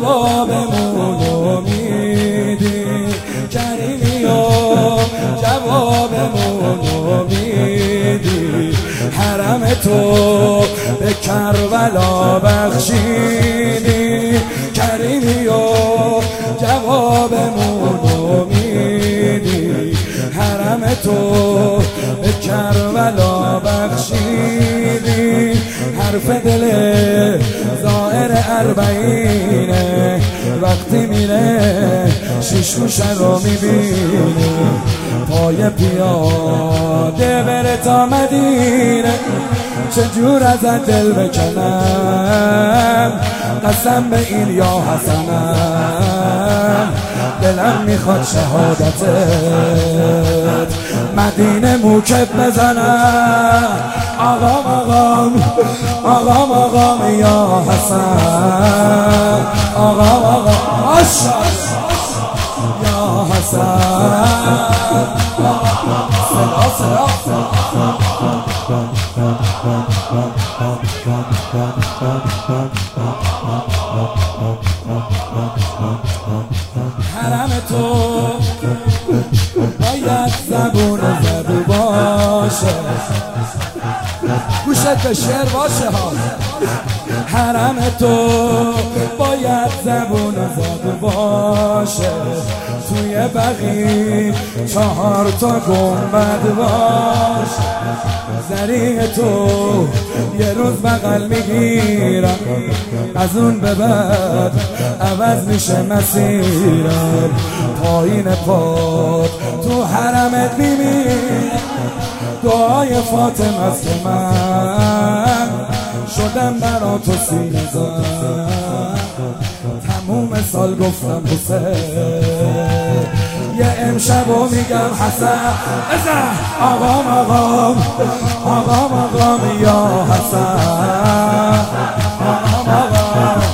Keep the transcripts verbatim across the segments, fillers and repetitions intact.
جوابمونو میدی کریمی و جوابمونو میدی حرم تو به کربلا بخشیدی کریمی و جوابمونو میدی حرم تو به کربلا بخشیدی حرف دل زائر اربعینه وقتی میره شیش گوشه رو میبینی پای پیاده بره تا مدینه چجور ازت دل بکنم قسم به این یا حسنم دلم میخواد شهادتت مدینه موکب بزنم آقام آقام آقام آقام یا حسن آقام آقام یا حسن صدا صدا حرم تو باید زبون زدو باشه گوشت به شعر باشه ها حرم تو باید زبون زدو باشه توی بقیع چهار تا گنبد باشه زریع تو یه روز بغل میگیرم از اون به بعد عوض میشه مسیرم پایین پاد تو حرمت میمیرم دعای فاطمه است که من شدم برا تو سینه زن تموم سال گفتم حسین یه امشبو میگم حسن ازن آقام آقام آقام آقام یا حسن آقام آقام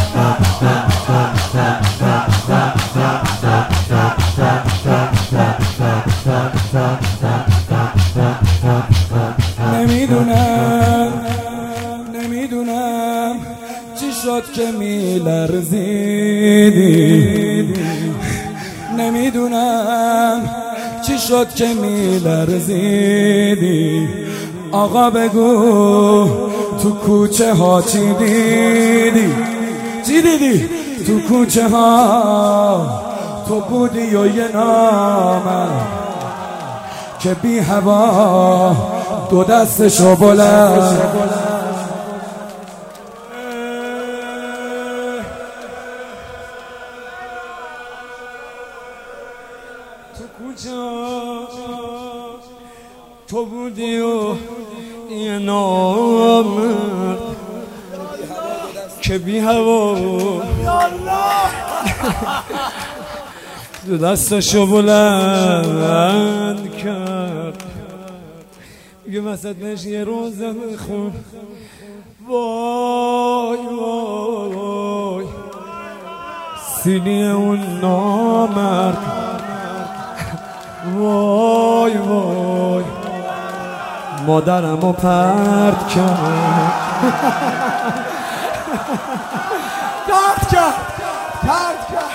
نمیدونم نمیدونم چی شد که میلرزیدی نمیدونم چی شد که میلرزیدی آقا بگو تو کوچه ها چی دیدی چی دیدی تو کوچه ها تو بودی و یه نامه که بی هوا دو دستشو بلند تو کوچه تو بودی و یه نامه که بی هوا دو دستشو بلند کرد یه وسطش یه روزه بخون وای وای سینی اون نامرد وای وای مادرمو پرد کرد پرد کرد پرد کرد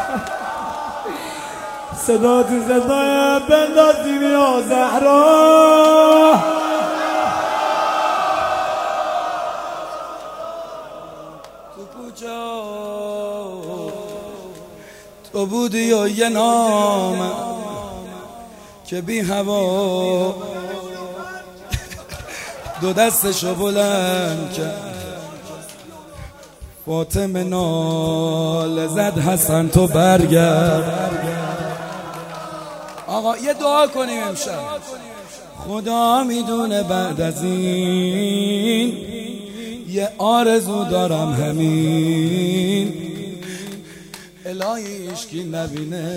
صدا تو صدای بندازیم یا زهرا تو کجا تو بودی یا یه نامه که بی هوا دو دستشو بلند کرد فاطمه نال زد حسن تو برگرد آقا یه دعا کنیم امشب خدا میدونه بعد از این یه آرزو دارم همین الهی عشقی نبینه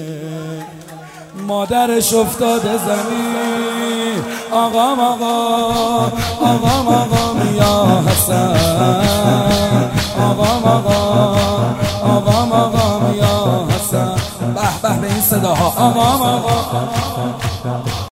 مادرش افتاده زمین آقام آقا آقام آقام یا حسن آقام آقا آقام آقام یا حسن به به به این صداها آقام آقا